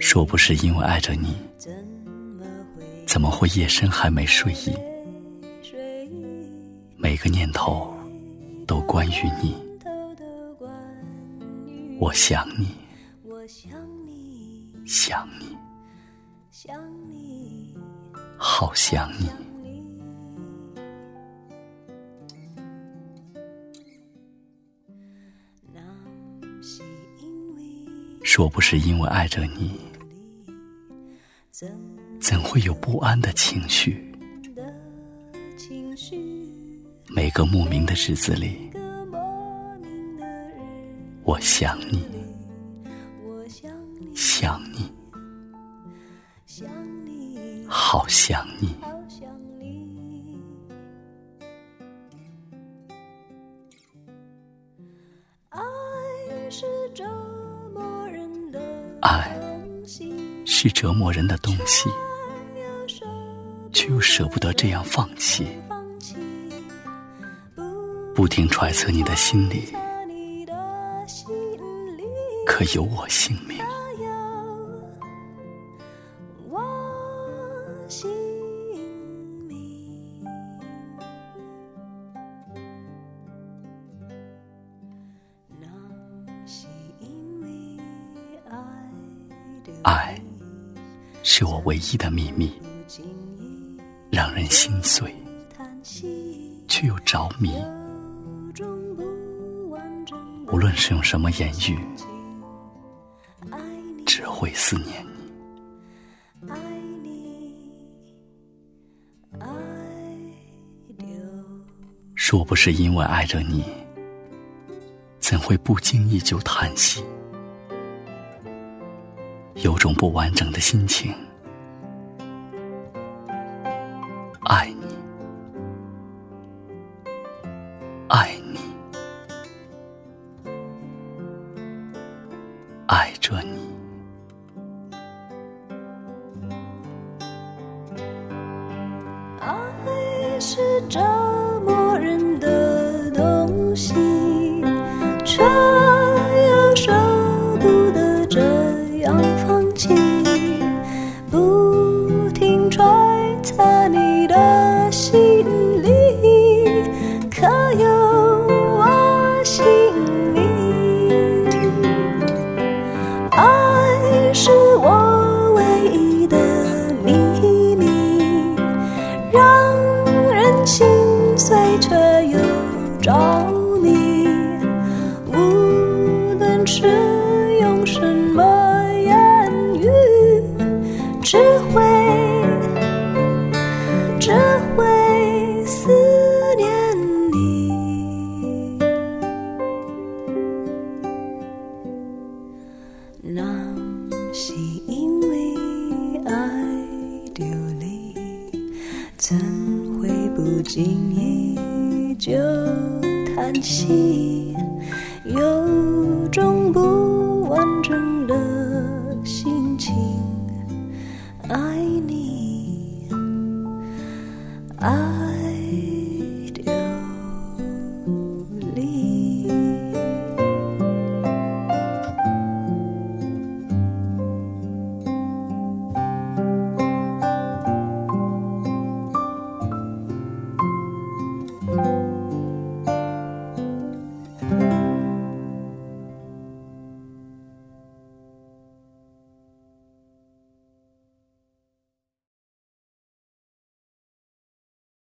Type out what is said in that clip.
若不是因为爱着你，怎么会夜深还没睡意？每个念头都关于你，我想你，想你，好想你。若不是因为爱着你，怎会有不安的情绪？每个莫名的日子里，我想你，想你，好想你。爱是折磨人的东西，却又舍不得这样放弃，不停揣测你的心里可有我姓名。爱是我唯一的秘密，让人心碎却又着迷。无论是用什么言语，只会思念你。若不是因为爱着你，怎会不经意就叹息？有种不完整的心情，爱你，爱你，爱着你。 爱是折磨人的东西，却又舍不得这样放弃，不停揣测你的心里可有我姓名。爱是我唯一的秘密，让人心碎却又着迷，无论是用什么只会思念你。那是因为爱丢离，怎会不经意就叹息？有种不完整的心情，爱你。